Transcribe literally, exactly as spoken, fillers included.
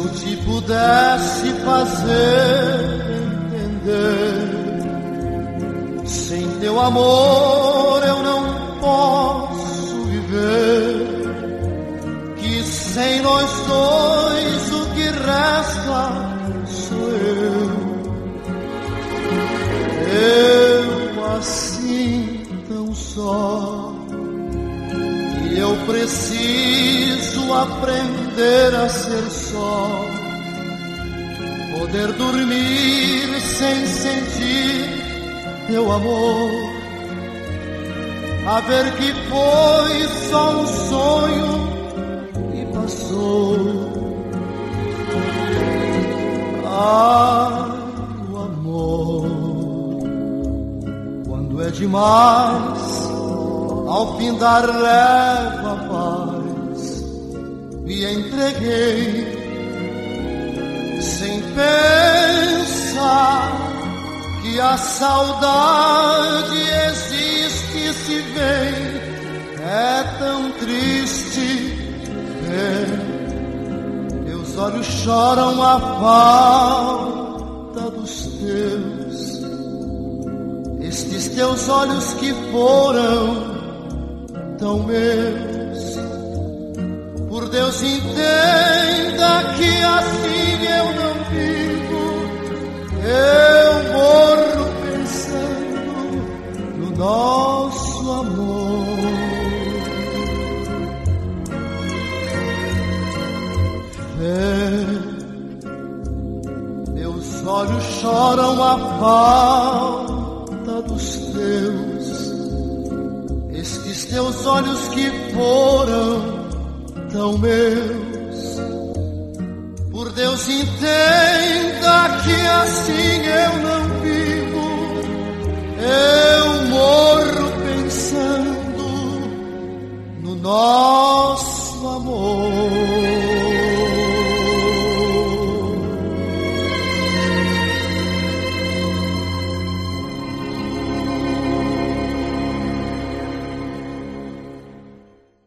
eu te pudesse fazer entender, sem teu amor eu não posso viver, que sem nós dois o que resta sou eu. Eu assim tão só, que eu preciso aprender a ser só, poder dormir sem sentir teu amor, a ver que foi só um sonho e passou. Ai, o amor, quando é demais, ao findar leva a paz, me entreguei sem pensar que a saudade existe e se vem, é tão triste ver. Teus olhos choram a falta dos teus, estes teus olhos que foram tão meus. Por Deus, entenda que assim eu não vivo, eu morro pensando no nosso amor. Vê, meus olhos choram a falta dos teus, estes teus olhos que foram tão meus. Por Deus, entenda que assim eu não